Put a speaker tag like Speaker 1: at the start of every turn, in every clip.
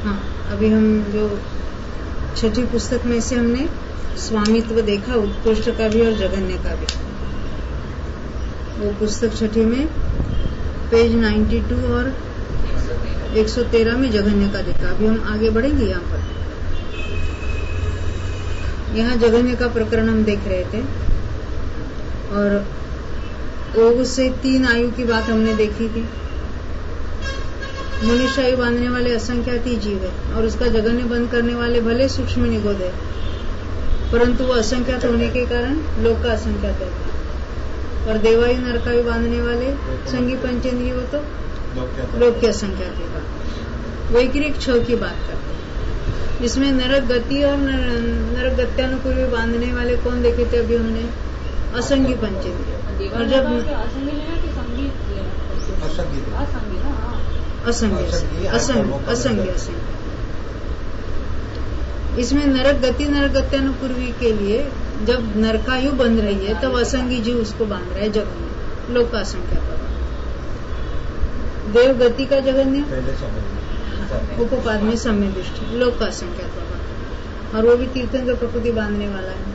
Speaker 1: हाँ, अभी हम जो छठी पुस्तक में से हमने स्वामित्व देखा, उत्कृष्ट का भी और जघन्य का भी। वो पुस्तक छठी में पेज 92 और 113 में जघन्य का देखा। अभी हम आगे बढ़ेंगे। यहाँ पर यहाँ जघन्य का प्रकरण हम देख रहे थे और ओग से 3 आयु की बात हमने देखी थी। मनुष्य आयु बांधने वाले असंख्यात ही जीव है और उसका जघन्य बंद करने वाले भले सूक्ष्म निगोद है, परंतु वो असंख्यात होने के कारण लोक का असंख्यात है। और देवायु नरकायु बांधने वाले संगी पंचेंद्रिय वो तो लोक के असंख्यात है। वैक्रिक छह की बात करते हैं। इसमें नरक गति और नरक गत्यानुपूर्वी बांधने वाले कौन देखे थे अभी हमने? असंगी पंचेंद्रिय। और जब असंगी इसमें नरक गति नरक गत्यानुपूर्वी के लिए जब नरकायु बंध रही है तब असंगी जीव उसको बांध रहा है जघन्य, लोक का असंख्यात। देव गति का जघन्य, उपोपाद में सम्य दृष्टि, लोक का असंख्यात होगा। और वो भी तीर्थंकर प्रकृति बांधने वाला है।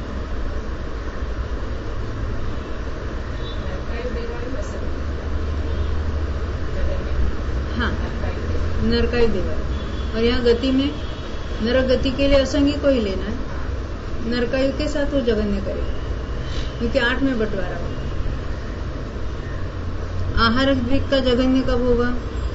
Speaker 1: हाँ, नरकायु देवायु। और यहाँ गति में नरक गति के लिए असंगी को ही लेना है, नरकायु के साथ वो जघन्य करेगा क्योंकि 8 में बंटवारा होगा। आहारक दृक का जघन्य कब होगा?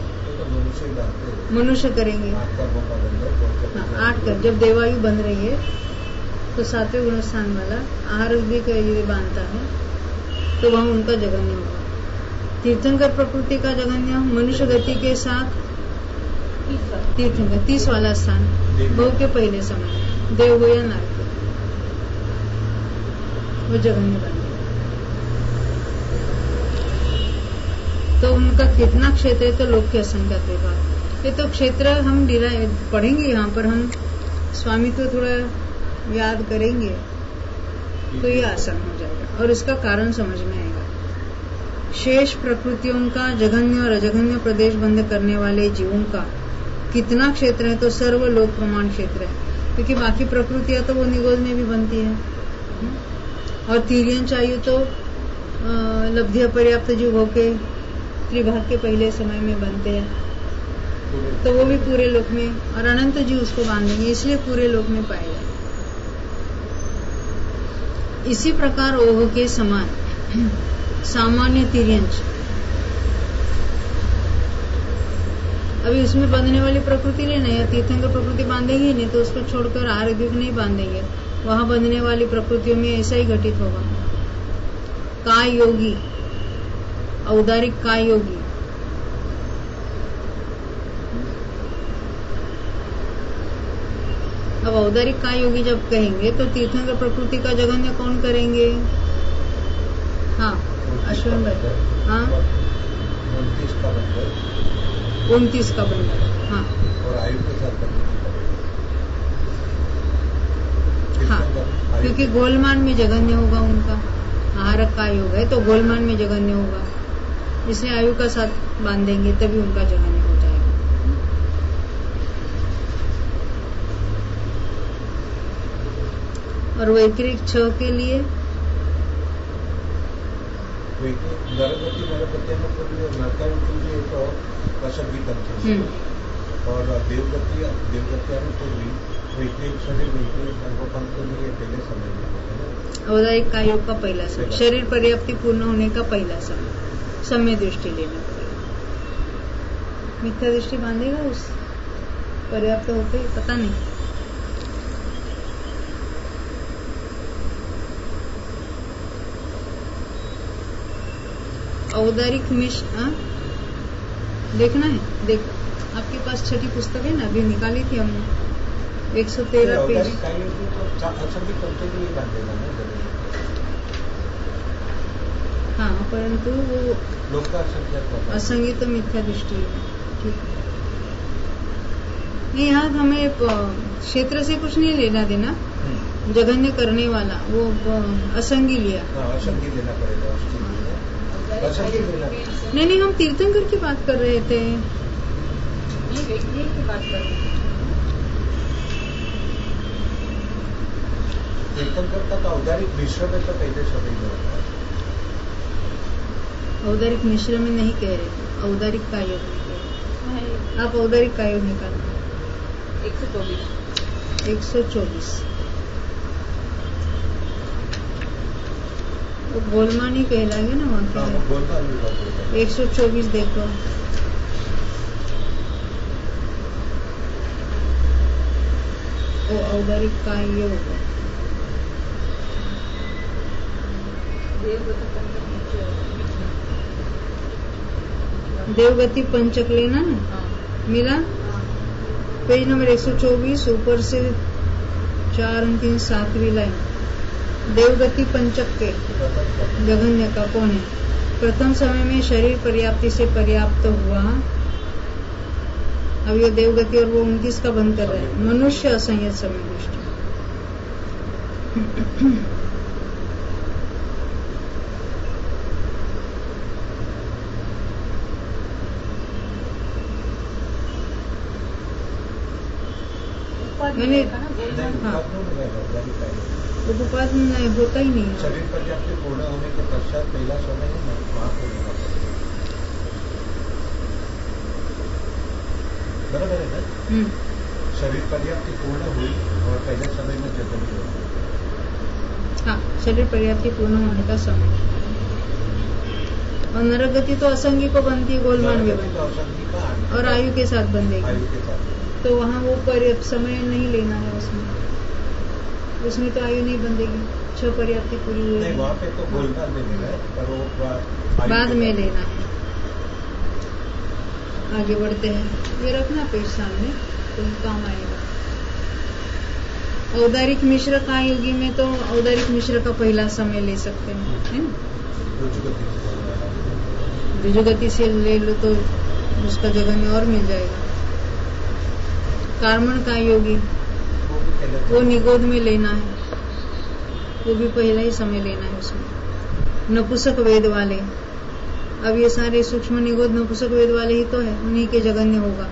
Speaker 1: मनुष्य करेंगे। हाँ, 8 कर जब देवायु बन रही है तो 7वें गुणस्थान वाला आहारक दृक यदि बांधता है तो वह उनका जघन्य होगा। तीर्थंकर प्रकृति का जघन्य मनुष्य गति के साथ तीर्थंकर 30 वाला स्थान बहु के पहले समय देव हो या नरक वो जघन्य बन। तो उनका कितना क्षेत्र है? तो लोक के असंख्यात विभाग। ये तो क्षेत्र हम पढ़ेंगे। यहाँ पर हम स्वामित्व थोड़ा याद करेंगे तो ये आसान हो जाएगा और इसका कारण समझ में आएगा। शेष प्रकृतियों का जघन्य और अजघन्य प्रदेश बंद करने वाले जीवों का कितना क्षेत्र है? तो सर्व लोक प्रमाण क्षेत्र है, क्योंकि बाकी प्रकृतियां तो वो निगोद में भी बनती है और तिर्यंच आयु तो लब्धि अपर्याप्त जीव होके त्रिभाग के पहले समय में बनते हैं, तो वो भी पूरे लोक में, और अनंत जीव उसको बांधेंगे, इसलिए पूरे लोक में पाए जाए। इसी प्रकार ओह के समान सामान्य तिर्यंच, अभी उसमें बांधने वाली प्रकृति लेना है, तीर्थंकर प्रकृति बांधेंगे नहीं तो उसको छोड़कर आहार द्विक नहीं बांधेंगे। वहां बंधने वाली प्रकृतियों में ऐसा ही घटित होगा। काय योगी, औदारिक काय योगी, अब औदारिक काय योगी जब कहेंगे तो तीर्थंकर प्रकृति का जघन्य कौन करेंगे? हाँ, अश्विन भाई। हाँ, 29 का बंधन। हाँ,
Speaker 2: और आयु के साथ
Speaker 1: हाँ, क्योंकि गोलमान में जघन्य होगा उनका। आहारक का योग है तो गोलमान में जघन्य होगा, इसलिए आयु का साथ बांधेंगे तभी उनका जघन्य हो जाएगा। और वैक्रिक 6 के लिए
Speaker 2: और देवगति
Speaker 1: औदारिक का योग का पहला समय, शरीर पर्याप्ति पूर्ण होने का पहला समय, सम्य दृष्टि लेना पड़ेगा। मिथ्या दृष्टि बांधेगा उस पर्याप्त होते पता नहीं। औदारिक मिश देखना है, देखो आपके पास छठी पुस्तक है ना, अभी निकाली थी हमने 113 पेज। हाँ, परंतु वो असंगी तो मिथ्या दृष्टि है। ठीक है, यहाँ हमें क्षेत्र से कुछ नहीं लेना देना, जघन्य करने वाला वो असंगी लिया।
Speaker 2: असंगी लेना पड़ेगा।
Speaker 1: नहीं, हम तीर्थंकर की बात कर रहे थे।
Speaker 3: देखिए कि बात करें।
Speaker 2: तीर्थंकर का औदारिक मिश्र में तो पहले शब्द में होता है।
Speaker 1: औदारिक मिश्र में नहीं कह रहे, औदारिक का योग में कह रहे। आप औदारिक का योग निकालना 124 वो गोलमा नहीं कहलाएंगे ना वहाँ के। 124 देखो, वो औदारिक का योग देवगति पंचक लेना है। मिला पेज नंबर 124 ऊपर से 4 अंक 7वीं लाइन। देवगति पंचक के जघन्य का कौन है? प्रथम समय में शरीर पर्याप्ति से पर्याप्त हुआ। अब ये देवगति और वो 29 का बंद कर रहे हैं। मनुष्य असंयत समय दृष्टि। मैंने उपपाद नहीं होता ही नहीं।
Speaker 2: शरीर पर्याप्ति पूर्ण होने के पश्चात पहला समय है वहाँ को लेना पड़ेगा। बराबर है ना? शरीर पर्याप्ति पूर्ण हुई और पहले समय में जगन्य हो।
Speaker 1: हाँ, शरीर पर्याप्ति पूर्ण होने का समय। और नरगति तो असंगी को बनती है, गोलमान में बनती और आयु के साथ बंधेगी।
Speaker 2: आयु के साथ
Speaker 1: तो वहाँ वो पर्याप्त समय नहीं लेना है उसमें तो आयु नहीं बंधेगी। 6 पर्याप्ति पूरी हुई
Speaker 2: नहीं, वहाँ पे तो गोलमाल में लेना है, पर वो
Speaker 1: बाद में लेना है। आगे बढ़ते हैं। ये रखना पेज सामने तो काम आएगा। औदारिक मिश्र का युगी में तो औदारिक मिश्र का पहला समय ले सकते हैं, है ना? द्विजगति से ले लो तो उसका जगन्य और मिल जाएगा। कार्मण का योगी वो निगोद में लेना है, वो भी पहला ही समय लेना है उसमें। नपुंसक वेद वाले, अब ये सारे सूक्ष्म निगोद नपुंसक वेद वाले ही तो है, उन्हीं के जगन्य होगा।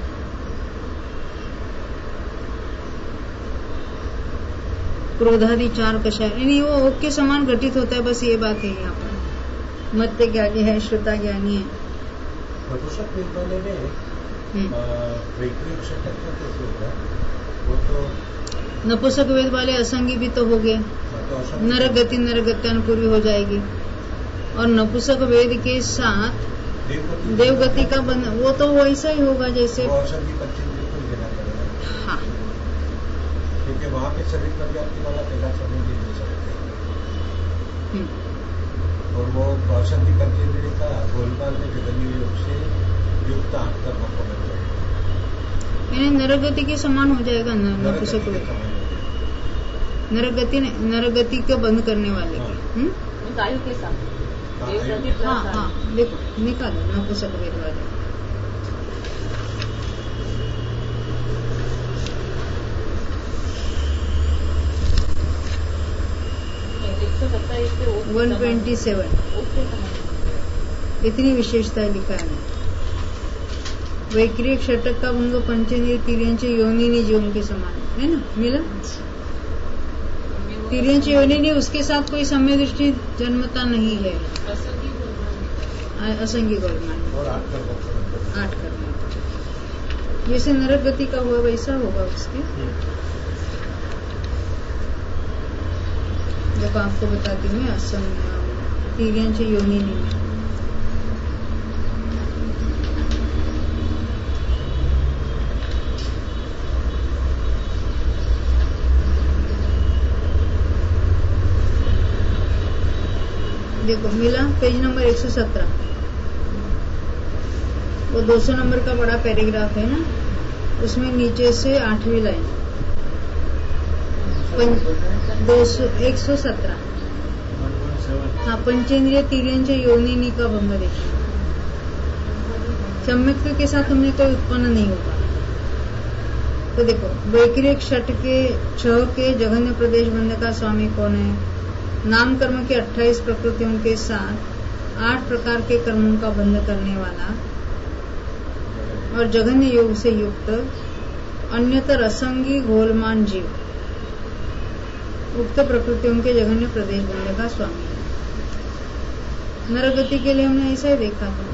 Speaker 1: क्रोधादि 4 कषाय, यानी वो ओक के समान घटित होता है। बस ये बात है यहाँ पर। मत्य ज्ञानी है, श्रुता ज्ञानी है।
Speaker 2: नपुंसक वेद वाले में वैक्रिक षटक का कैसे होगा? वो तो
Speaker 1: नपुंसक वेद वाले असंगी भी तो हो गए। नरगति नरगत्यानुपूर्वी हो जाएगी। और नपुंसक वेद के साथ देवगति का बंध, वो तो वैसा ही होगा जैसे
Speaker 2: असंगी 25 बिल्कुल लेना पड़ेगा।
Speaker 1: हाँ,
Speaker 2: क्योंकि वहाँ पे शरीर पर्याप्ति वाला पहला समय नहीं ले सकते। और वो असंगी पंचेंद्रिय का गोलमाल में जगन्य योग से युक्त 8 कर्मों को मिल जाएगा।
Speaker 1: नरगति के समान हो जाएगा। नपुंसक वेद नरगति को बंद करने वाले
Speaker 3: आयु के साथ।
Speaker 1: हाँ, देखो निकालो नपुंसक वेद वाले।
Speaker 3: तो
Speaker 1: 127 इतनी विशेषता लिखा है। वैक्रिक षटक का भंग पंचेंद्रिय तिर्यंच योनिनी जीवन के समान है ना? मिला? तिर्यंच योनिनी उसके साथ कोई सम्य दृष्टि जन्मता नहीं है। असंगी गोलमान
Speaker 2: और 8 कर्म
Speaker 1: जैसे नरक गति का हुआ वैसा होगा उसके। जब आपको बताती हूँ असंग तिर्यंच योनिनी में देखो मिला पेज नंबर 117। वो 200 नंबर का बड़ा पैराग्राफ है ना, उसमें नीचे से 8वीं लाइन 117। हाँ, पंचेंद्रिय तिर्यंच योनिनी का भंग देखिए। सम्यक्त्व के साथ हमने कोई उत्पन्न नहीं होगा। तो देखो वैक्रिक षट के 6 के जघन्य प्रदेश बंध का स्वामी कौन है? नाम कर्म के 28 प्रकृतियों के साथ 8 प्रकार के कर्मों का बंध करने वाला और जघन्य योग से युक्त अन्यतर असंगी घोलमान जीव उक्त प्रकृतियों के जघन्य प्रदेश बनने का स्वामी है। नरगति के लिए हमने ऐसा ही देखा था।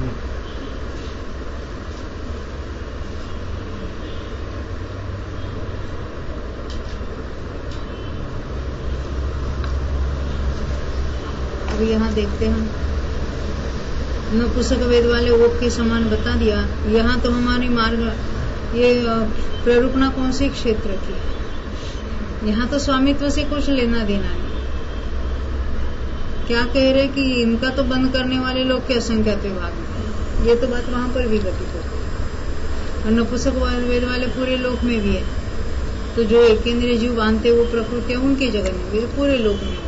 Speaker 1: अब यहाँ देखते हैं नपुंसक वेद वाले ओक के समान बता दिया। यहाँ तो हमारी मार्ग ये प्ररूपणा कौन से क्षेत्र की, यहाँ तो स्वामित्व से कुछ लेना देना नहीं। क्या कह रहे कि इनका तो बंद करने वाले लोग के असंख्यात विभाग में, ये तो बात वहां पर भी घटित होती है। और नपुंसक वेद वाले पूरे लोक में भी है, तो जो एकेंद्रीय जीव बांधते वो प्रकृति उनकी जगह में भी पूरे लोक में।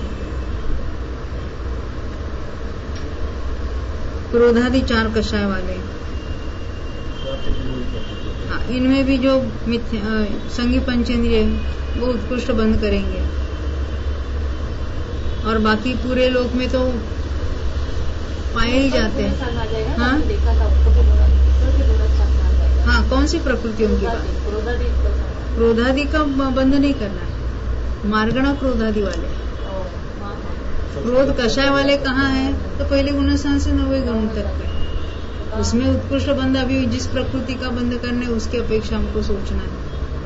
Speaker 1: क्रोधादि 4 कषाय वाले, हाँ, इनमें भी जो संगी पंचेंद्रिय वो उत्कृष्ट बंद करेंगे। और बाकी पूरे लोक में तो पाए ही जाते हैं। हाँ हाँ, कौन सी प्रकृतियों की बात? क्रोधादि का बंद नहीं करना है, मार्गणा क्रोधादि वाले। क्रोध कषाय वाले कहाँ है? तो पहले गुणस्थान से 9वें गुण तक है, उसमें उत्कृष्ट बंद अभी जिस प्रकृति का बंद करने उसकी अपेक्षा हमको सोचना है।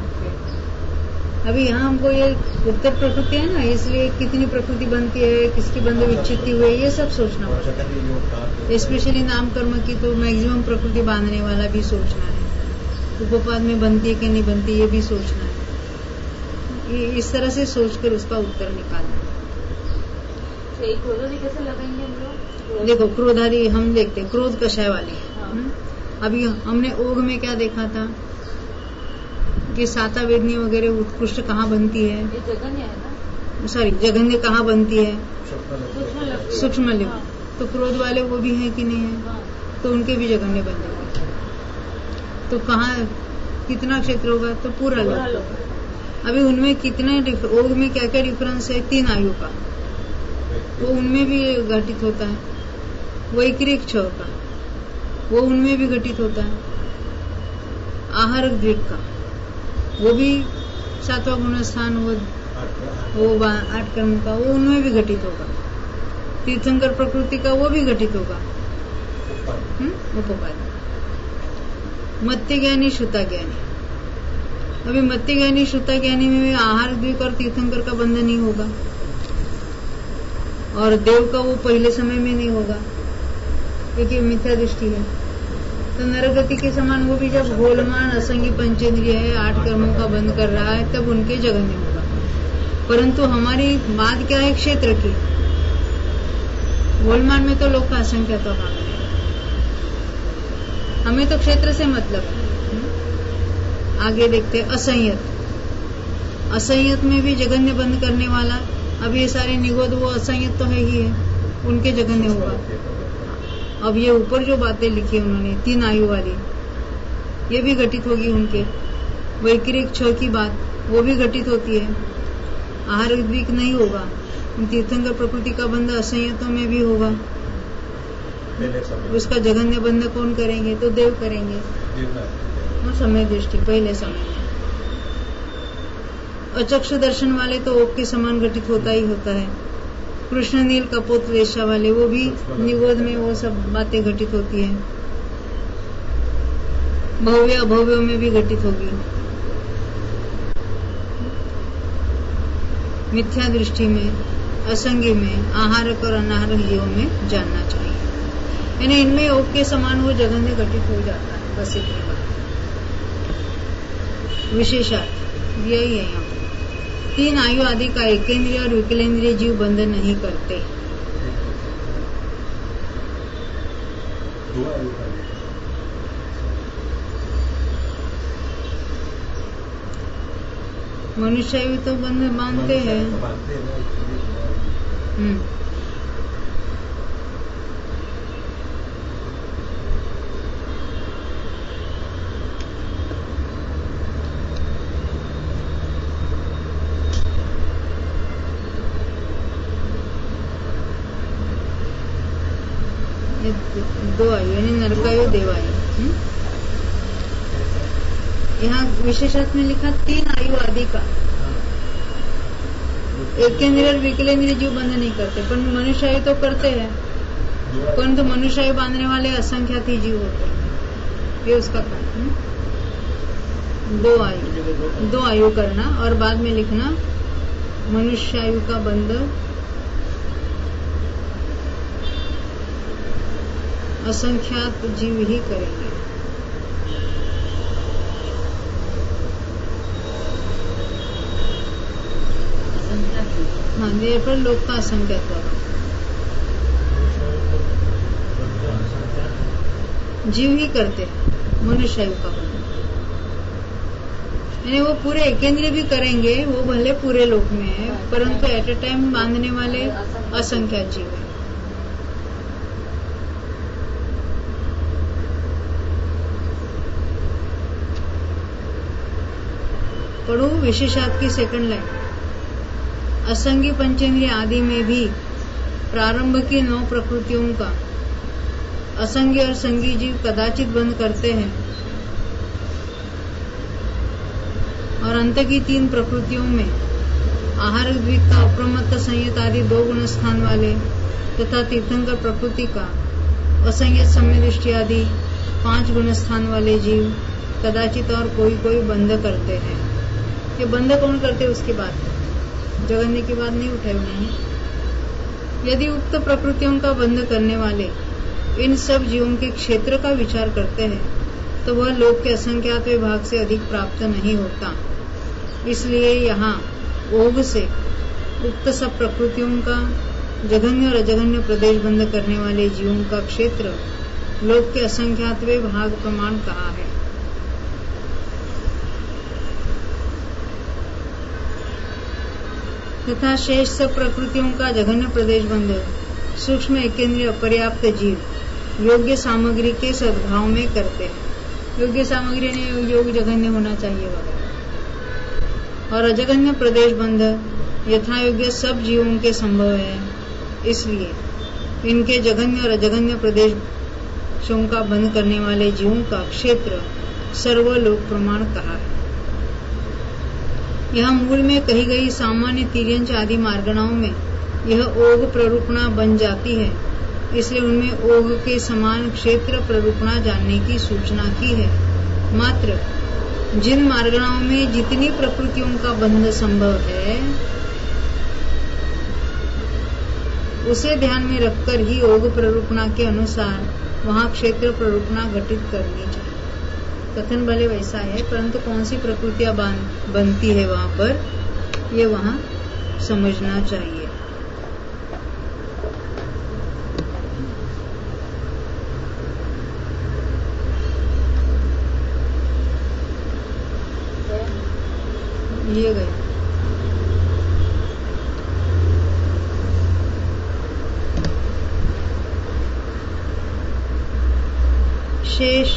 Speaker 1: अभी यहाँ हमको ये उत्तर प्रकृति है ना, इसलिए कितनी प्रकृति बनती है, किसकी बंद विच्छित्ति हुई, ये सब सोचना पड़ता है। स्पेशली नाम कर्म की तो मैक्सिमम प्रकृति बांधने वाला भी सोचना है, उपपाद में बनती है कि नहीं बनती ये भी सोचना है। इस तरह से सोचकर उसका उत्तर निकालना है।
Speaker 3: क्रोधादि कैसे लगाएंगे हम लोग?
Speaker 1: देखो क्रोधादि हम देखते हैं, क्रोध कषाय वाली। अभी हमने ओघ में क्या देखा था कि साता वेदनी वगैरह उत्कृष्ट कहाँ बनती है?
Speaker 3: ये जघन्य है ना,
Speaker 1: सॉरी जघन्य कहाँ बनती है? सूक्ष्म लिंग।
Speaker 3: हाँ।
Speaker 1: तो क्रोध वाले वो भी है कि नहीं है?
Speaker 3: हाँ।
Speaker 1: तो उनके भी जघन्य बन जाएंगे। तो कितना क्षेत्र होगा? तो पूरा लोक। अभी उनमें कितने ओघ में क्या क्या डिफरेंस है? 3 आयु का, वो उनमें भी घटित होता है। वैक्रिक 6 का, वो उनमें भी घटित होता है। आहारक द्विक का, वो भी 7वां गुणस्थान, वो 8 कर्म का, वो उनमें भी घटित होगा। तीर्थंकर प्रकृति का वो भी घटित होगा। उपपाद। मत्य ज्ञानी श्रुता ज्ञानी, अभी मत्य ज्ञानी श्रुता ज्ञानी में आहार द्विक और तीर्थंकर का बंधन नहीं होगा, और देव का वो पहले समय में नहीं होगा क्योंकि मिथ्या दृष्टि है। तो नरगति के समान वो भी जब घोलमान असंगी पंचेंद्रिय है, 8 कर्मों का बंद कर रहा है, तब उनके जघन्य होगा। परंतु हमारी बात क्या है? क्षेत्र की। घोलमान में तो लोग का असंख्य तो भाग है, हमें तो क्षेत्र से मतलब है। आगे देखते असंयत। असंयत में भी जघन्य बंद करने वाला, अब ये सारे निगोद वो असंयत तो है ही है, उनके जघन्य होगा। अब ये ऊपर जो बातें लिखी उन्होंने 3 आयु वाली, ये भी घटित होगी उनके। वैक्रिक 6 की बात वो भी घटित होती है। आहार द्विक नहीं होगा, तीर्थंकर प्रकृति का बंध असंयतों में भी होगा। उसका जघन्य बंध कौन करेंगे? तो देव करेंगे। समय दृष्टि पहले समय में। अचक्षु दर्शन वाले तो ओक के समान घटित होता ही होता है। कृष्ण नील कपोत रेशा वाले वो भी निगोद में वो सब बातें घटित होती है। भव्य अभव्यों में भी घटित होगी। मिथ्या दृष्टि में, असंगी में, आहारक और अनाहारक जीवों में जानना चाहिए। यानी इनमें ओक के समान वो जघन्य घटित हो जाता है। बस इतनी बात। विशेषार्थ यही है यहाँ 3 आयु आदि का एकेंद्रीय और विकलेंद्रीय जीव बंधन नहीं करते। मनुष्य भी तो बंधन मानते हैं। 2 आयु यानी नरकायु देवायु। यहाँ विशेषार्थ में लिखा 3 आयु आदि का। एकेंद्रिय और विकलेंद्रिय जीव बंध नहीं करते, पर मनुष्य आयु तो करते हैं, परंतु मनुष्य आयु बांधने वाले असंख्यात ही जीव होते हैं। ये उसका कारण है। 2 आयु करना और बाद में लिखना मनुष्य आयु का बंध असंख्यात जीव ही करेंगे। हाँ, ये पर लोक का असंख्यात होगा। जीव ही करते हैं मनुष्य आयु का बंध, यानी वो पूरे एकेंद्रिय भी करेंगे, वो भले पूरे लोक में है, परंतु एट ए टाइम बांधने वाले असंख्यात जीव है। पढ़ो विशेषार्थ की सेकंड लाइन। असंगी पंचेंद्रिय आदि में भी प्रारंभ की 9 प्रकृतियों का असंगी और संगी जीव कदाचित बंद करते हैं, और अंत की 3 प्रकृतियों में आहार द्विक का अप्रमत्त संयत आदि 2 गुण स्थान वाले तथा तीर्थंकर प्रकृति का असंयत सम्य दृष्टि आदि 5 गुण स्थान वाले जीव कदाचित और कोई बंद करते हैं। ये बंद कौन करते हैं उसकी बात है, जगन्य की बात नहीं उठाई उन्होंने। यदि उक्त प्रकृतियों का बंध करने वाले इन सब जीवों के क्षेत्र का विचार करते हैं तो वह लोक के असंख्यात विभाग से अधिक प्राप्त नहीं होता। इसलिए यहाँ ओघ से उक्त सब प्रकृतियों का जघन्य और अजघन्य प्रदेश बंद करने वाले जीवों का क्षेत्र लोक के असंख्यात विभाग प्रमाण कहा है। तथा शेष सब प्रकृतियों का जघन्य प्रदेश बंद सूक्ष्म एकेंद्रीय अपर्याप्त जीव योग्य सामग्री के सद्भाव में करते हैं। योग्य सामग्री ने योग जघन्य होना चाहिए वगैरह, और अजघन्य प्रदेश बंध यथा योग्य सब जीवों के संभव है। इसलिए इनके जघन्य और अजघन्य प्रदेशों का बंध करने वाले जीवों का क्षेत्र सर्वलोक प्रमाण कहा है। यहाँ मूल में कही गई सामान्य तिर्यंच आदि मार्गणाओं में यह ओघ प्ररूपणा बन जाती है, इसलिए उनमें ओघ के समान क्षेत्र प्ररूपणा जानने की सूचना की है। मात्र जिन मार्गणाओं में जितनी प्रकृतियों का बंध संभव है उसे ध्यान में रखकर ही ओघ प्ररूपणा के अनुसार वहाँ क्षेत्र प्ररूपणा घटित करनी चाहिए। कथन भले वैसा है, परंतु कौन सी प्रकृतियां बनती है वहाँ पर, ये वहाँ समझना चाहिए। ये गए शेष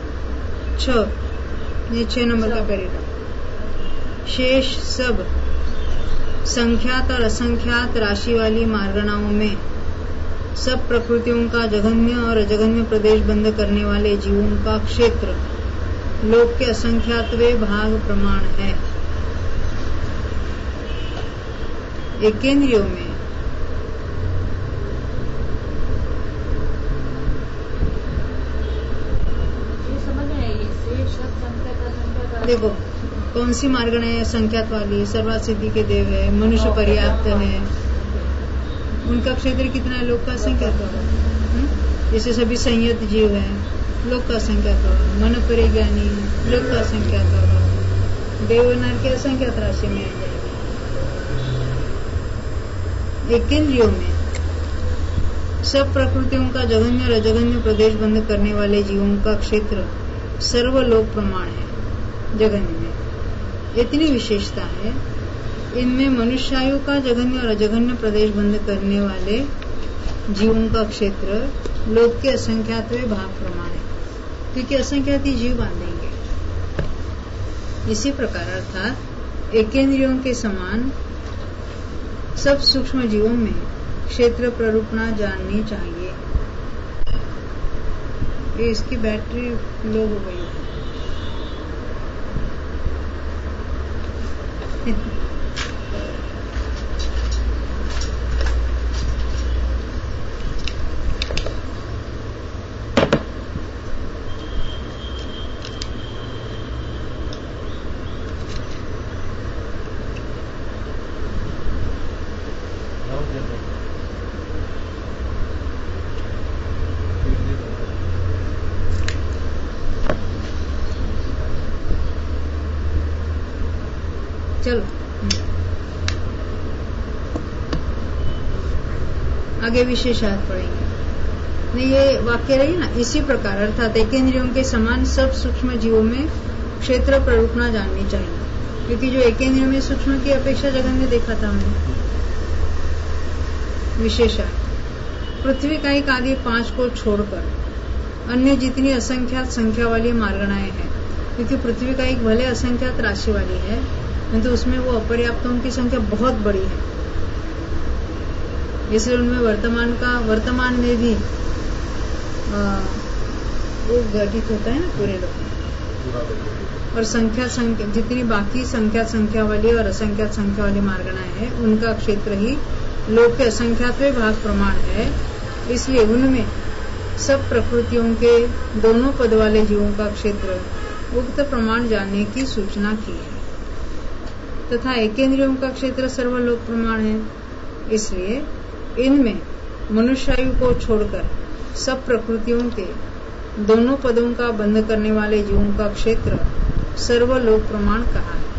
Speaker 1: 6 नंबर का पैराग्राफ। शेष सब संख्यात और असंख्यात राशि वाली मार्गणाओं में सब प्रकृतियों का जघन्य और अजघन्य प्रदेश बंद करने वाले जीवों का क्षेत्र लोक के असंख्यातवे भाग प्रमाण है। एकेंद्रियों में देखो कौन सी मार्गण है संख्यात वाली, सर्वात सिद्धि के देव है, मनुष्य पर्याप्त है, उनका क्षेत्र कितना है, लोक का संख्यात होगा। जैसे सभी संयत जीव है, लोक का संख्यात होगा। मन परिज्ञानी लोक का संख्यात होगा। देवनार के असंख्यात राशि में आ जाएगी। एकेंद्रियों में सब प्रकृतियों का जघन्य और अजघन्य प्रदेश बंद करने वाले जीवों का क्षेत्र सर्वलोक प्रमाण है। जघन्य में इतनी विशेषता है, इनमें मनुष्यायु का जघन्य और अजघन्य प्रदेश बंद करने वाले जीवों का क्षेत्र लोक के असंख्यातवे भाग प्रमाण है, क्योंकि असंख्यात ही जीव बांधेंगे। इसी प्रकार अर्थात एकेंद्रियों के समान सब सूक्ष्म जीवों में क्षेत्र प्ररूपणा जाननी चाहिए। ये इसकी बैटरी लो हो गई। चलो आगे विशेषार्थ पढ़ेंगे। नहीं, ये वाक्य रही ना, इसी प्रकार अर्थात एकेंद्रियों के समान सब सूक्ष्म जीवों में क्षेत्र प्ररूपणा जाननी चाहिए, क्योंकि जो एकेंद्रियों में सूक्ष्म की अपेक्षा जगन्य देखा था हमने। विशेषार्थ पृथ्वी का एक आदि 5 को छोड़कर अन्य जितनी असंख्यात संख्या वाली मार्गणाएं हैं, क्योंकि पृथ्वी का एक भले असंख्यात राशि वाली है, किंतु उसमें वो अपर्याप्तों की संख्या बहुत बड़ी है, इसलिए उनमें वर्तमान में भी वो घटित होता है ना पूरे लोग। और संख्या जितनी बाकी संख्या वाली और असंख्यात संख्या वाली मार्गणाएं हैं, उनका क्षेत्र ही लोक के असंख्यातवें भाग प्रमाण है। इसलिए उनमें सब प्रकृतियों के दोनों पद वाले जीवों का क्षेत्र उक्त प्रमाण जानने की सूचना की है, तथा एकेंद्रियों का क्षेत्र सर्वलोक प्रमाण है। इसलिए इनमें मनुष्यायु को छोड़कर सब प्रकृतियों के दोनों पदों का बंध करने वाले जीवों का क्षेत्र सर्वलोक प्रमाण कहा है।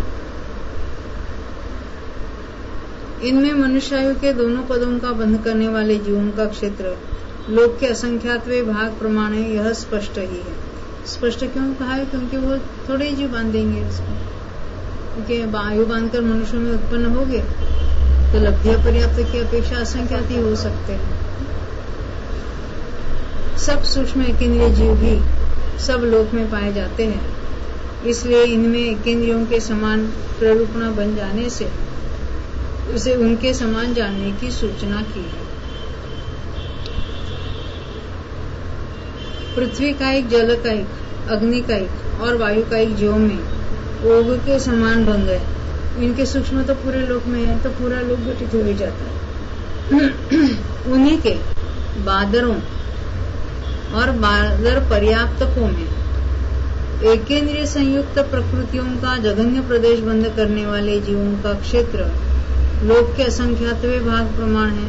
Speaker 1: इनमें मनुष्यायु के दोनों पदों का बंध करने वाले जीवों का क्षेत्र लोक के असंख्यातवें भाग प्रमाण है, यह स्पष्ट ही है। स्पष्ट क्यों कहा है? क्योंकि वो थोड़े ही जीव बांधेंगे इसको, क्योंकि आयु बांधकर मनुष्य में उत्पन्न हो गए तो लब्ध्या पर्याप्त की अपेक्षा असंख्यात ही हो सकते हैं। सब सूक्ष्म एकेंद्रिय जीव भी सब लोक में पाए जाते हैं, इसलिए इनमें एकेंद्रियों के समान प्ररूपणा बन जाने से उसे उनके समान जानने की सूचना की है। पृथ्वी का एक, जल का एक, अग्नि का एक और वायु का एक जीवों में ओघ के समान बन गए। इनके सूक्ष्म तो पूरे लोक में है, तो पूरा लोक घटित हो ही जाता है। उन्हीं के बादरों और बादर पर्याप्तकों में एकेंद्रिय संयुक्त प्रकृतियों का जघन्य प्रदेश बंद करने वाले जीवों का क्षेत्र लोक के असंख्यातवें भाग प्रमाण है,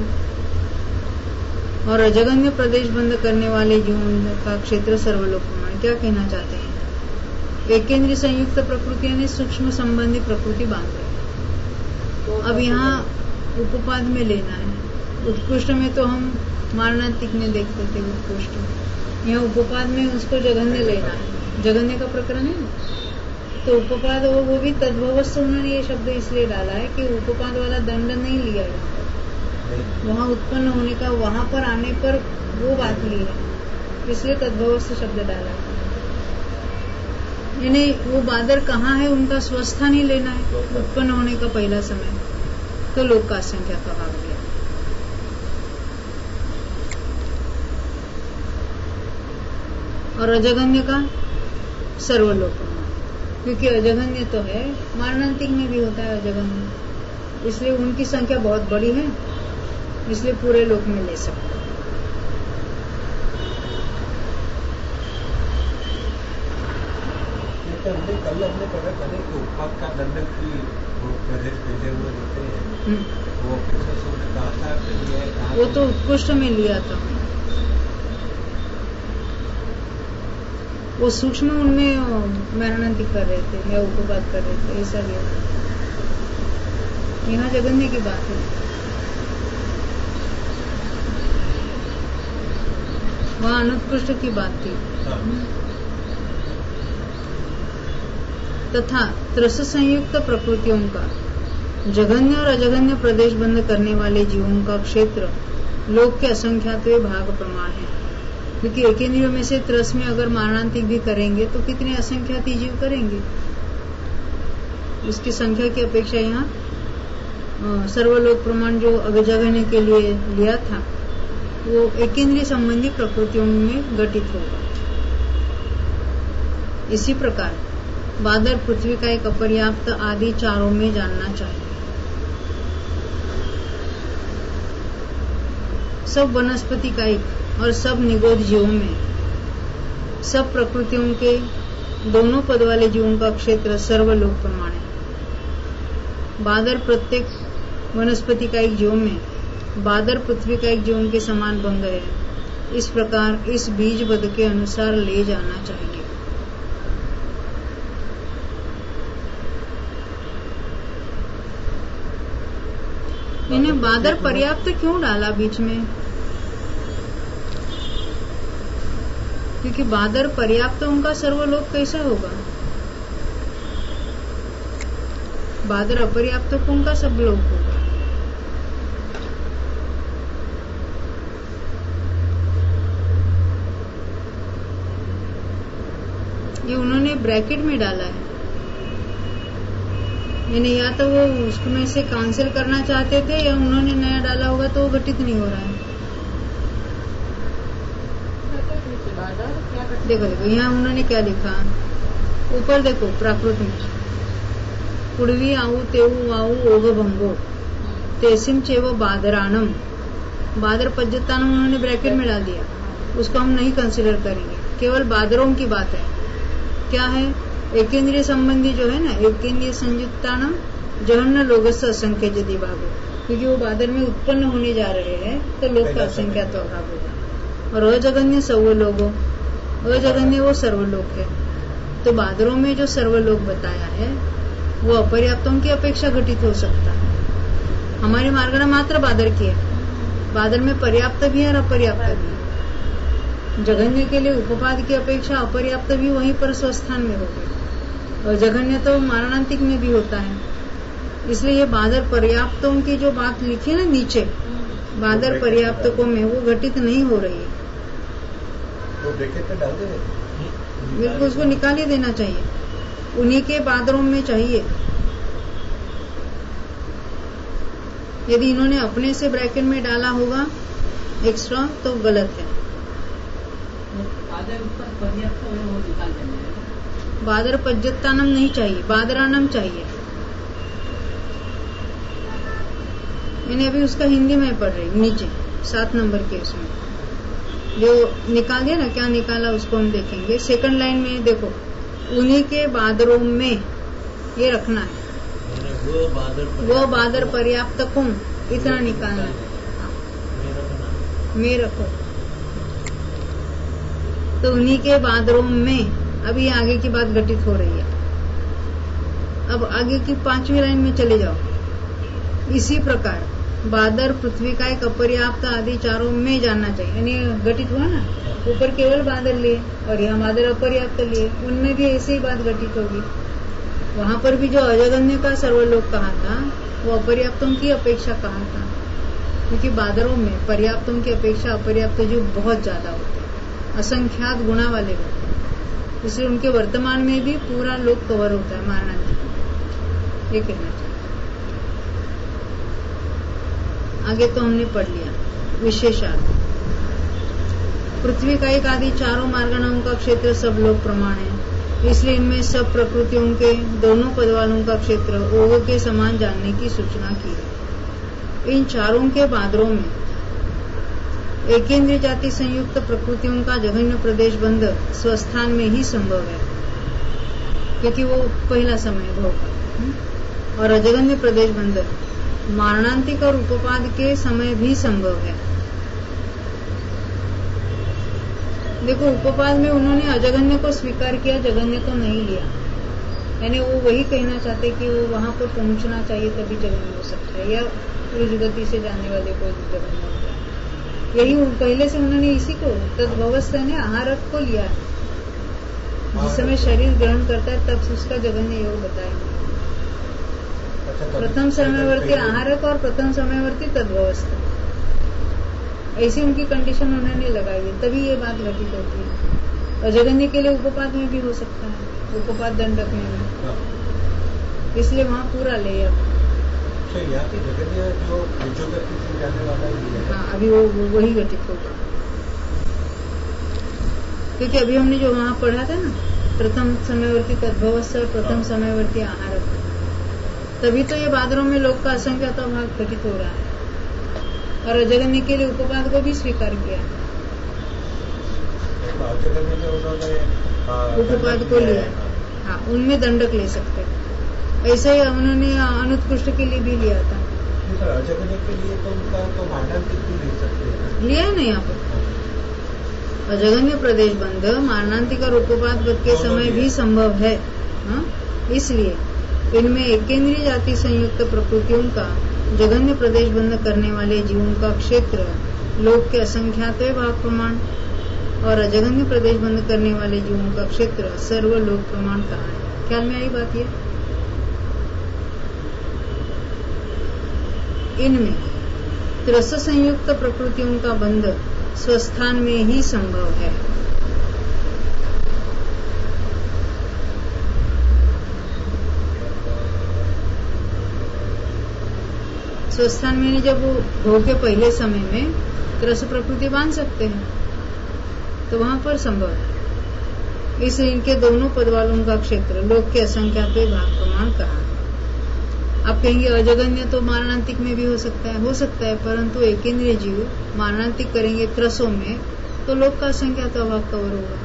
Speaker 1: और अजगन्य प्रदेश बंद करने वाले जीवों का क्षेत्र सर्वलोक प्रमाण। क्या कहना चाहते हैं? एकेंद्रीय संयुक्त प्रकृति यानी सूक्ष्म संबंधी प्रकृति बांध रहे। अब यहाँ उपपाद में लेना है। उत्कृष्ट में तो हम मारणांतिक में देखते थे उत्कृष्ट में, यहाँ उपपाद में उसको जघन्य लेना है। जघन्य का प्रकरण है ना, तो उपपाद वो भी तद्भवस्थ उन्होंने ये शब्द इसलिए डाला है कि उपपाद वाला दंड नहीं लिया है, वहाँ उत्पन्न होने का, वहाँ पर आने पर वो बात ली है, इसलिए तद्भवस्थ शब्द डाला है। यानी वो बादर कहाँ है उनका स्वस्थान ही लेना है, उत्पन्न होने का पहला समय, तो लोक का संख्या कहा गया। और अजगन्य का सर्वलोक, क्योंकि अजगन्य तो है, मारणांतिक में भी होता है अजगन्य, इसलिए उनकी संख्या बहुत बड़ी है, इसलिए पूरे लोक में ले सकते हैं।
Speaker 2: कल हमने पढ़ा था कि उपपाद का दंड की प्रदेश भेजे हुए होते हैं, वो ने कहा था
Speaker 1: वो तो उत्कृष्ट में लिया था, वो सूक्ष्म उनमें मारणांतिक कर रहे थे या उपपाद कर रहे थे, ऐसा लिया। यहाँ जगन्य की बात है, वहाँ अनुत्कृष्ट की बात थी। तथा त्रस संयुक्त प्रकृतियों का जघन्य और अजघन्य प्रदेश बंद करने वाले जीवों का क्षेत्र लोक के असंख्यातवें भाग प्रमाण है, क्योंकि एकेंद्रियों में से त्रस में अगर मारणांतिक भी करेंगे तो कितने असंख्यात जीव करेंगे, उसकी संख्या की अपेक्षा यहाँ सर्वलोक प्रमाण जो अजघन्य के लिए लिया था वो एकेंद्रीय संबंधी प्रकृतियों में घटित होगा। इसी प्रकार बादर पृथ्वी का एक अपर्याप्त आदि चारों में जानना चाहिए। सब वनस्पति का एक और सब निगोद जीवों में सब प्रकृतियों के दोनों पद वाले जीवों का क्षेत्र सर्वलोक प्रमाण है। बादर प्रत्येक वनस्पति का एक जीव में बादर पृथ्वी का एक जीवों के समान बन गए हैं। इस प्रकार इस बीज पद के अनुसार ले जाना चाहिए। इन्हें बादर पर्याप्त क्यों डाला बीच में? क्योंकि बादर पर्याप्त उनका सर्वलोक कैसा होगा? बादर अपर्याप्त उनका सब लोक होगा। ये उन्होंने ब्रैकेट में डाला है, यानी या तो वो उसमें से कैंसिल करना चाहते थे या उन्होंने नया डाला होगा तो वो घटित नहीं हो रहा है। देखो देखो यहाँ उन्होंने क्या लिखा, ऊपर देखो प्राकृत में पुड़वी आऊ तेऊ आऊ ओग भंगो तेसिम चेव बादरानम, बादर पज्जतानम उन्होंने ब्रैकेट में डाल दिया, उसको हम नहीं कंसिडर करेंगे, केवल बादरों की बात है। क्या है? एकेंद्रीय संबंधी जो है ना, एकेंद्रीय संयुक्तानम जहन्न लोगस्य असंख्य यदि भागो, क्योंकि वो बादर में उत्पन्न होने जा रहे हैं तो लोग का असंख्या तो अभाव होगा। और अजगन्य सर्वलोगो, अजगन्य वो सर्वलोक है, तो बादरों में जो सर्वलोक बताया है वो अपर्याप्तों की अपेक्षा घटित हो सकता है। हमारे मार्गण मात्र बादर की है, बादर में पर्याप्त भी है और अपर्याप्त भी है। जघन्य के लिए उपपाद की अपेक्षा अपर्याप्त भी वहीं पर स्वस्थान में होगी, और जघन्य तो मारणांतिक में भी होता है। इसलिए ये बादर पर्याप्तों की जो बात लिखी है ना नीचे, बादर पर्याप्तकों में वो घटित नहीं हो रही है,
Speaker 2: तो ब्रैकेट में डाल देंगे,
Speaker 1: बिल्कुल उसको निकाल ही देना चाहिए, उन्हीं के बादरों में चाहिए। यदि इन्होंने अपने से ब्रैकेट में डाला होगा एक्स्ट्रा तो गलत है। बादर पज्जतानम नहीं चाहिए, बादरानम चाहिए। मैंने अभी उसका हिंदी में पढ़ रही नीचे 7 नंबर के उसमें जो निकाल दिया ना, क्या निकाला उसको हम देखेंगे। सेकंड लाइन में देखो, उन्हीं के बादरों में ये रखना है, वो बादर पर्याप्त कौन इतना निकालना है, में रखो। तो उन्हीं के बादरों में अभी आगे की बात घटित हो रही है। अब आगे की 5वीं लाइन में चले जाओ। इसी प्रकार बादर पृथ्वी का एक अपर्याप्त आदि चारों में जानना चाहिए, यानी घटित हुआ ना, ऊपर केवल बादर लिए और यहाँ बादर अपर्याप्त लिए, उनमें भी ऐसी ही बात घटित होगी। वहां पर भी जो अजगन्य का सर्वलोक कहा था वो अपर्याप्तों की अपेक्षा कहा था, क्योंकि बादरों में पर्याप्तों की अपेक्षा अपर्याप्त जीव बहुत ज्यादा होते हैं, असंख्यात गुणा वाले होते हैं, इसलिए उनके वर्तमान में भी पूरा लोक कवर होता है मारणांतिक, ये कहना चाहिए। आगे तो हमने पढ़ लिया विशेषार्थ। पृथ्वी का एक आदि चारों मार्गणाओं का क्षेत्र सब लोक प्रमाण है, इसलिए इनमें सब प्रकृतियों के दोनों पद वालों का क्षेत्र ओग के समान जानने की सूचना की है। इन चारों के बादरों में एकेंद्रीय जाति संयुक्त प्रकृतियों का जघन्य प्रदेश बंध स्वस्थान में ही संभव है, क्योंकि वो पहला समय भोग, और अजगन्य प्रदेश बंध मारणांतिक और उपपाद के समय भी संभव है। देखो उपपाद में उन्होंने अजगन्य को स्वीकार किया, जगन्य को नहीं लिया, यानी वो वही कहना चाहते कि वो वहां पर पहुंचना चाहिए तभी जगन्य हो सकता है, या ऊर्ज गति से जाने वाले को जगन्य होता है। यही पहले से उन्होंने इसी को तद्भवस्थ ने आहारक को लिया है, जिस समय शरीर ग्रहण करता है तब उसका जगन्य योग बताएंगे। प्रथम समयवर्ती आहारक और प्रथम समयवर्ती तद्भवस्थ, ऐसी उनकी कंडीशन उन्होंने लगाई है, तभी ये बात घटित होती है। और जगन्य के लिए उपपाद में भी हो सकता है, उपपाद दंडक में भी, इसलिए वहाँ पूरा ले
Speaker 2: यहाँ की जगन्य जो गति से जाने वाला ही है।
Speaker 1: हाँ, अभी वो वही घटित होगा, क्योंकि अभी हमने जो वहाँ पढ़ा था ना, प्रथम समयवर्ती तद्भवस्थ और प्रथम समयवर्ती आहारक, तभी तो ये बादरों में लोक का असंख्यात भाग घटित हो रहा है, और अजगन्य के लिए उपपाद को भी स्वीकार किया, उपपाद को लिया। हाँ, उनमें दंडक ले सकते, ऐसा ही उन्होंने अनुत्कृष्ट के लिए भी लिया था।
Speaker 2: अजगन्य के लिए तो उनका तो मारणांतिक भी ले सकते हैं,
Speaker 1: लिया है ना यहाँ पर। अजगन्य प्रदेश बंध मारणांतिक और उपपाद के समय भी संभव है। हाँ, इसलिए इनमें एकेंद्रीय जाति संयुक्त प्रकृतियों का जघन्य प्रदेश बंद करने वाले जीवों का क्षेत्र लोक के असंख्यात भाग प्रमाण और अजघन्य प्रदेश बंद करने वाले जीवों का क्षेत्र सर्व लोक प्रमाण कहा है। ख्याल में आई बात ये? इनमें रस संयुक्त प्रकृतियों का बंध स्वस्थान में ही संभव है। स्वस्थान में जब भोग के पहले समय में रस प्रकृति बांध सकते हैं तो वहां पर संभव है। इस इनके दोनों पद वालों का क्षेत्र लोक के असंख्यात भाग प्रमाण कहा। आप कहेंगे अजगन्य तो मारणांतिक में भी हो सकता है, परंतु एक इंद्रिय जीव मारणांतिक करेंगे त्रसों में तो लोक का असंख्यात भाग कवर होगा।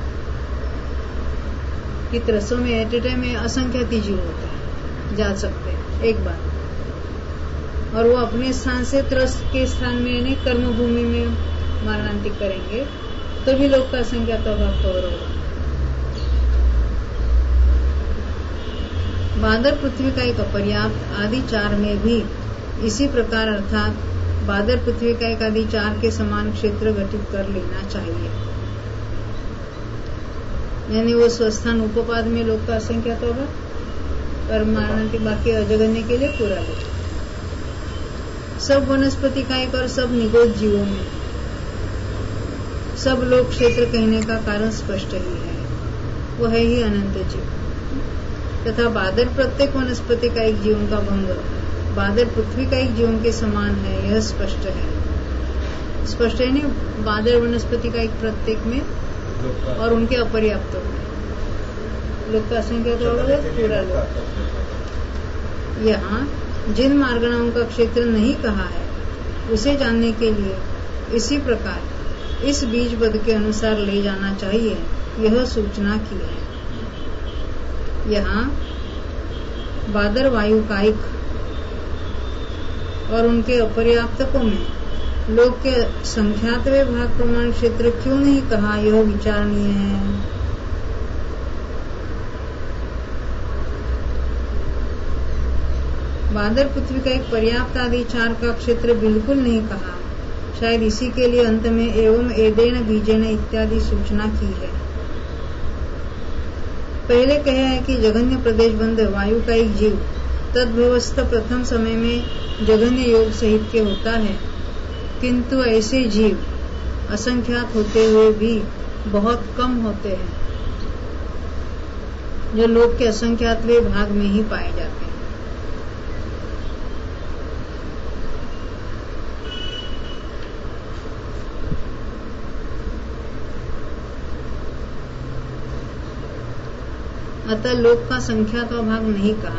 Speaker 1: कि त्रसों में एट ए टाइम में असंख्यात जीव होते हैं, जा सकते हैं एक बार, और वो अपने स्थान से त्रस के स्थान में यानी कर्म भूमि में मारणांतिक करेंगे तो भी लोक का असंख्यात भाग कवर होगा। बादर पृथ्वी का एक अपर्याप्त आदि 4 में भी इसी प्रकार अर्थात बादर पृथ्वी का एक आदि 4 के समान क्षेत्र गठित कर लेना चाहिए। यानी वो स्वस्थान उपपाद में लोक का असंख्यात होगा और मारणांतिक बाकी अजगन्य के लिए पूरा लोक। सब वनस्पति का एक और सब निगोद जीवों में सब लोक क्षेत्र कहने का कारण स्पष्ट ही है, वो है ही अनंत जीव। तथा बादर प्रत्येक वनस्पति का एक जीवों का भंग बादर पृथ्वी का एक जीवों के समान है, यह स्पष्ट है। स्पष्ट है नहीं, बादर वनस्पति का एक प्रत्येक में और उनके अपर्याप्त में लोक का असंख्यात होगा पूरा लोक। यहाँ जिन मार्गणाओं का क्षेत्र नहीं कहा है उसे जानने के लिए इसी प्रकार इस बीज पद के अनुसार ले जाना चाहिए, यह सूचना की है। यहाँ बादर वायु कायिक और उनके अपर्याप्तकों में लोक के संख्यात भाग प्रमाण क्षेत्र क्यों नहीं कहा, यह विचारणीय है। बादर पृथ्वी का एक पर्याप्त आदि 4 का क्षेत्र बिल्कुल नहीं कहा, शायद इसी के लिए अंत में एवं एदेन बीजेन इत्यादि सूचना की है। पहले कहा है कि जघन्य प्रदेश बंद वायु का एक जीव तद्भवस्थ प्रथम समय में जघन्य योग सहित के होता है, किंतु ऐसे जीव असंख्यात होते हुए भी बहुत कम होते हैं जो लोक के असंख्यात भाग में ही पाए जाते हैं। अतः लोक का संख्यात भाग नहीं कहा।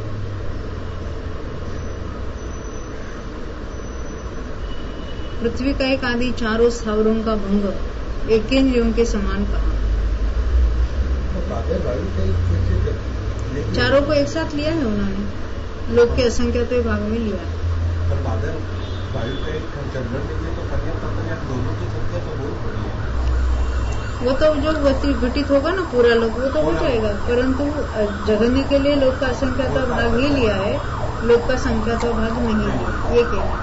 Speaker 1: पृथ्वी का एक आदि 4 स्थावरों का भंग एक इंद्रियों के समान कहा। चारों को एक साथ लिया है उन्होंने, लोक के असंख्यात भाग में लिया है।
Speaker 2: पर बादल वायु का एक चंद्र में तो दोनों की संख्या तो बहुत बड़ी है।
Speaker 1: वो तो जो घटित होगा ना पूरा लोक वो तो हो जाएगा, परंतु जघन्य के लिए लोक का असंख्यात भाग ही लिया है, लोक का संख्यात भाग नहीं लिया, ये कहना।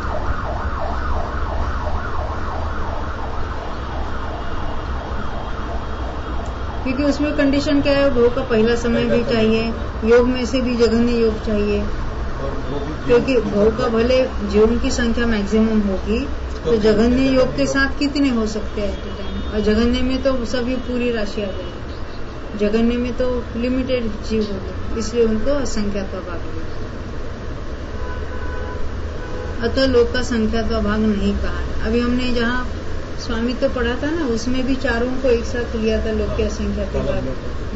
Speaker 1: क्योंकि उसमें कंडीशन क्या है, भोग का पहला समय भी चाहिए, योग में से भी जघन्य योग चाहिए, क्योंकि भोग का भले जीवों की संख्या मैक्सिमम होगी तो जघन्य योग के साथ कितने हो सकते हैं एट ए टाइम, और जघन्य में तो सभी पूरी राशि आ जाएगी, जघन्य में तो लिमिटेड जीव होगी, इसलिए उनको असंख्यात भाग लिया। अतः लोक का संख्यात भाग नहीं कहा है। अभी हमने जहाँ स्वामित्व पढ़ा था ना, उसमें भी चारों को एक साथ लिया था लोक के असंख्यात भाग।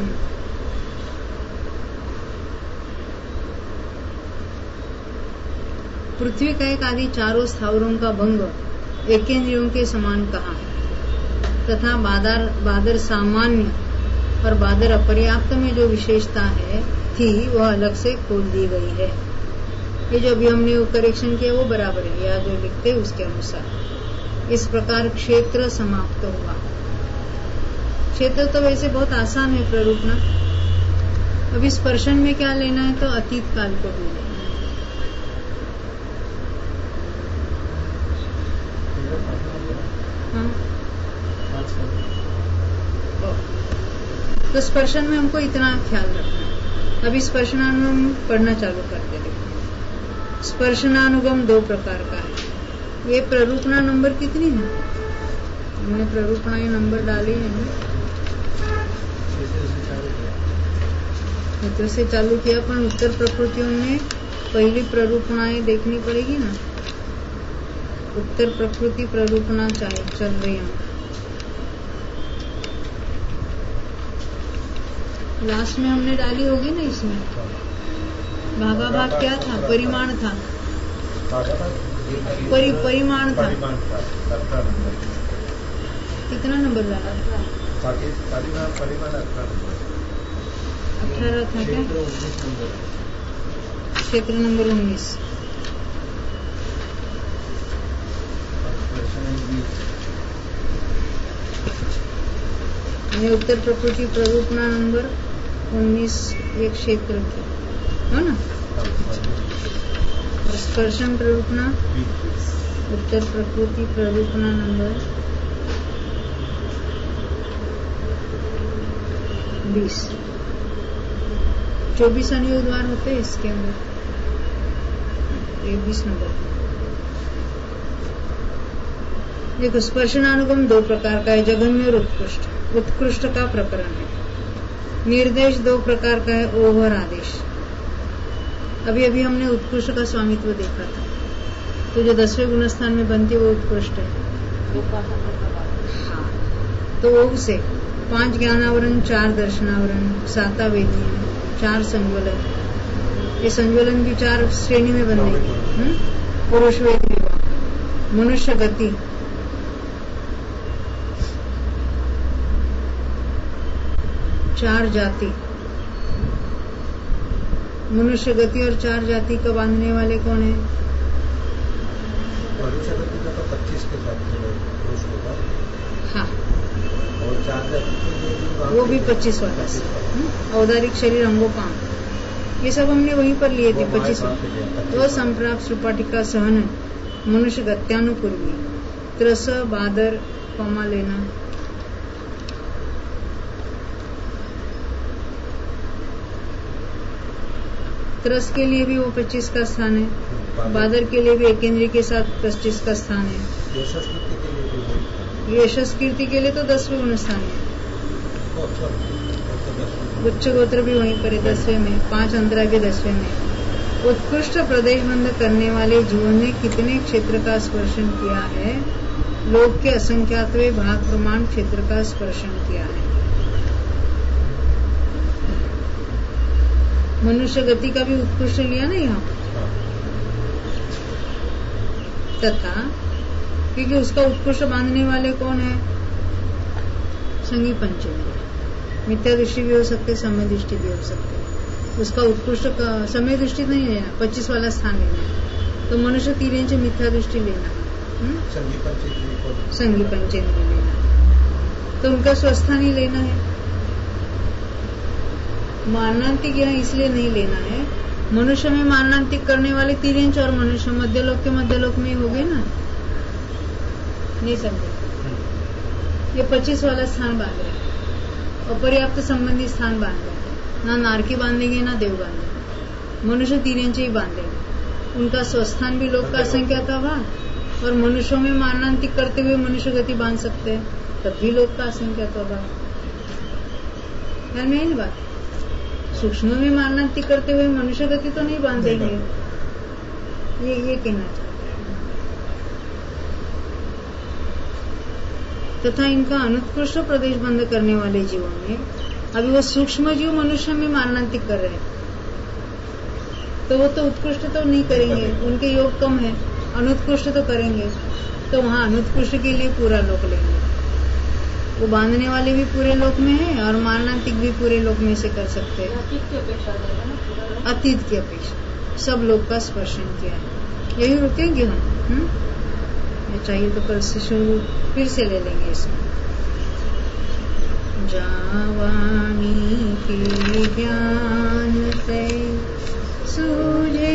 Speaker 1: पृथ्वी का एक आदि 4 स्थावरों का भंग एकेंद्रियों के समान कहा, तथा बादर सामान्य और बादर अपर्याप्त में जो विशेषता है थी वह अलग से खोल दी गई है। ये जो अभी हमने वो करेक्शन किया वो बराबर है, या जो लिखते उसके अनुसार। इस प्रकार क्षेत्र समाप्त हुआ। क्षेत्र तो वैसे बहुत आसान है प्ररूपना। अभी स्पर्शन में क्या लेना है, तो अतीत काल को भी लेना है। हाँ। तो स्पर्शन में हमको इतना ख्याल रखना है। अभी स्पर्शनानुगम पढ़ना चालू करते देखो। स्पर्शनानुगम 2 प्रकार का है। ये प्ररूपणा नंबर कितनी है? हमने प्ररूपणा ये नंबर डाले हैं, उत्तर से चालू किया, पर उत्तर प्रकृतियों में पहली प्ररूपणाएं देखनी पड़ेगी ना। उत्तर प्रकृति प्ररूपणा चल रही है। लास्ट में हमने डाली होगी ना इसमें। भागाभाग क्या था? परिमाण था। परिमाण था। कितना नंबर डाला? 18 था क्या? क्षेत्र नंबर 19। ये उत्तर प्रकृति प्ररूपणा नंबर 19 एक क्षेत्र की है ना। स्पर्शन प्ररूपणा उत्तर प्रकृति प्ररूपणा नंबर 20। 24 अनुयोग द्वार होते हैं इसके अंदर। ये 20 नंबर। देखो स्पर्शनानुगम 2 प्रकार का है, जघन्य और उत्कृष्ट। उत्कृष्ट का प्रकरण है। निर्देश 2 प्रकार का है, ओभर आदेश। अभी अभी हमने उत्कृष्ट का स्वामित्व देखा था। तो जो 10वें गुणस्थान में बनती है वो उत्कृष्ट है। हाँ, तो वो उसे 5 ज्ञानावरण, 4 दर्शनावरण, 7 वेदियां, 4 संज्वलन। ये संज्वलन भी 4 श्रेणी में बनेगी। पुरुष वेद विवाह, मनुष्य गति, चार जाति। मनुष्य गति और 4 जाति का बांधने वाले कौन है?
Speaker 2: मनुष्य गति का तो 25 के साथ पुरुष होगा।
Speaker 1: हाँ,
Speaker 2: और 4 जाति
Speaker 1: वो भी 25 वाला। औदारिक शरीर, अंगोपांग, ये सब हमने वहीं पर लिए थे। 25 वो संप्राप्त सुपाटिका सहन, मनुष्य गत्यानुपूर्वी, त्रस, बादर, कौमा लेना। त्रस के लिए भी वो 25 का स्थान है। बादर के लिए भी एकेंद्री के साथ 25 का स्थान है। यशस कीर्ति के लिए तो 10वें गुणस्थान है। उच्च गोत्र भी वहीं पर है 10वें में। 5 अंतरा के 10वें में। उत्कृष्ट प्रदेश बंद करने वाले जीवन ने कितने क्षेत्र का स्पर्शन किया है? लोक के असंख्यातवें भाग प्रमाण क्षेत्र का स्पर्शन किया है। मनुष्य गति का भी उत्कृष्ट लिया ना यहाँ, तथा क्योंकि उसका उत्कृष्ट बांधने वाले कौन है? संगी पंचेंद्रिय। मिथ्या दृष्टि भी हो सकते, समय दृष्टि भी हो सकते। उसका उत्कृष्ट का समय दृष्टि नहीं लेना, 25 वाला स्थान लेना है। तो मनुष्य 3 इंच मिथ्या दृष्टि लेना, संगी पंचेंद्रिय लेना, तो उनका स्वस्थान ही लेना है। मारणांतिक यहाँ इसलिए नहीं लेना है, मनुष्य में मारणांतिक करने वाले 3 इंच और मनुष्य मध्यलोक के मध्यलोक में हो गए ना। नहीं समझे? ये 25 वाला स्थान बांध रहे हैं, अपर्याप्त संबंधी स्थान बांध रहे हैं। ना नारकी बांधेंगे ना देव बांधेंगे, मनुष्य 3 इंच ही बांधेंगे। उनका स्वस्थान भी लोक का असंख्यात भाग, और मनुष्यों में मारणांतिक करते हुए मनुष्य गति बांध सकते हैं, तब भी लोक का असंख्यात भाग। ध्यान में आई ना बात? सूक्ष्म में मारणांतिक करते हुए मनुष्य गति तो नहीं बांधेंगे, ये कहना चाहते हैं। तथा इनका अनुत्कृष्ट प्रदेश बंद करने वाले जीवों में, अभी वो सूक्ष्म जीव मनुष्य में मारणांतिक कर रहे हैं, तो वो तो उत्कृष्ट तो नहीं करेंगे, उनके योग कम है। अनुत्कृष्ट तो करेंगे, तो वहाँ अनुत्कृष्ट के लिए पूरा लोक लेंगे। वो बांधने वाले भी पूरे लोक में है और मारणांतिक भी पूरे लोक में से कर सकते हैं। अतीत की अपेक्षा सब लोग का स्पर्शन किया है। यही रुकेंगे हम। ये चाहिए तो कल से शुरू फिर से ले लेंगे इसमें। जावानी के ज्ञान से सूझे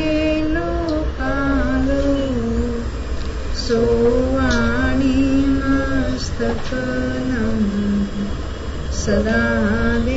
Speaker 1: लोकालो, सोवाणी सदा